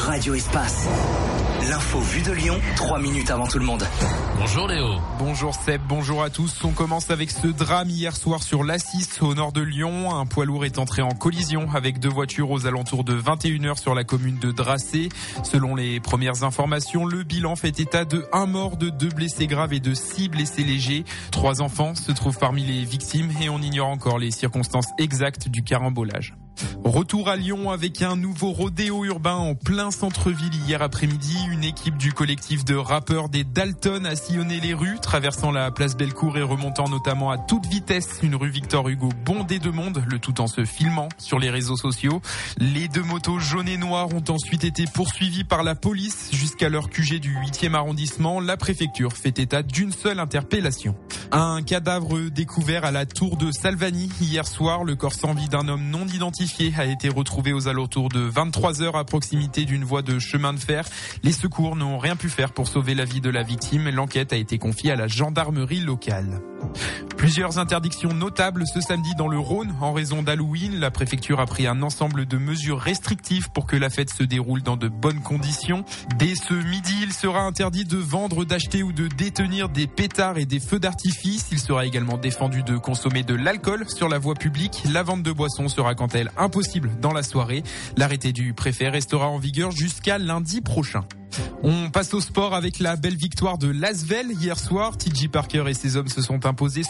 Radio Espace. L'info vue de Lyon, 3 minutes avant tout le monde. Bonjour Léo. Bonjour Seb, bonjour à tous. On commence avec ce drame hier soir sur l'A6 au nord de Lyon. Un poids lourd est entré en collision avec deux voitures aux alentours de 21h sur la commune de Dracé. Selon les premières informations, le bilan fait état de 1 mort, de 2 blessés graves et de 6 blessés légers. 3 enfants se trouvent parmi les victimes et on ignore encore les circonstances exactes du carambolage. Retour à Lyon avec un nouveau rodéo urbain en plein centre-ville hier après-midi. Une équipe du collectif de rappeurs des Dalton a sillonné les rues, traversant la place Bellecour et remontant notamment à toute vitesse une rue Victor Hugo bondée de monde, le tout en se filmant sur les réseaux sociaux. Les 2 motos jaunes et noires ont ensuite été poursuivies par la police jusqu'à leur QG du 8e arrondissement. La préfecture fait état d'une seule interpellation. Un cadavre découvert à la tour de Salvani hier soir. Le corps sans vie d'un homme non identifié a été retrouvé aux alentours de 23h à proximité d'une voie de chemin de fer. Les secours n'ont rien pu faire pour sauver la vie de la victime. L'enquête a été confiée à la gendarmerie locale. Plusieurs interdictions notables ce samedi dans le Rhône en raison d'Halloween. La préfecture a pris un ensemble de mesures restrictives pour que la fête se déroule dans de bonnes conditions. Dès ce midi, il sera interdit de vendre, d'acheter ou de détenir des pétards et des feux d'artifice. Il sera également défendu de consommer de l'alcool sur la voie publique. La vente de boissons sera quant à elle impossible dans la soirée. L'arrêté du préfet restera en vigueur jusqu'à lundi prochain. On passe au sport avec la belle victoire de l'Asvel hier soir. TJ Parker et ses hommes se sont imposés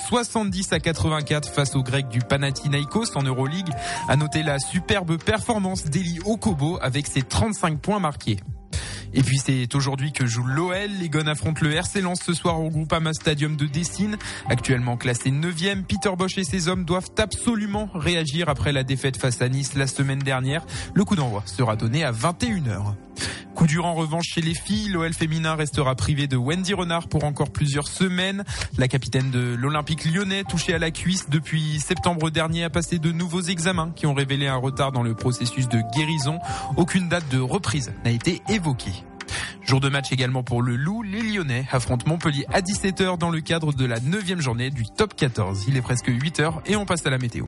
70-84 face aux Grecs du Panathinaikos en Euroleague. À noter la superbe performance d'Eli Okobo avec ses 35 points marqués. Et puis c'est aujourd'hui que joue l'OL. Les Gones affrontent le RC Lens ce soir au Groupama Stadium de Dessine. Actuellement classé 9e, Peter Bosch et ses hommes doivent absolument réagir après la défaite face à Nice la semaine dernière. Le coup d'envoi sera donné à 21h. Coup dur en revanche chez les filles, l'OL féminin restera privé de Wendy Renard pour encore plusieurs semaines. La capitaine de l'Olympique lyonnais, touchée à la cuisse depuis septembre dernier, a passé de nouveaux examens qui ont révélé un retard dans le processus de guérison. Aucune date de reprise n'a été évoquée. Jour de match également pour le Loup, les Lyonnais affrontent Montpellier à 17h dans le cadre de la 9e journée du Top 14. Il est presque 8h et on passe à la météo.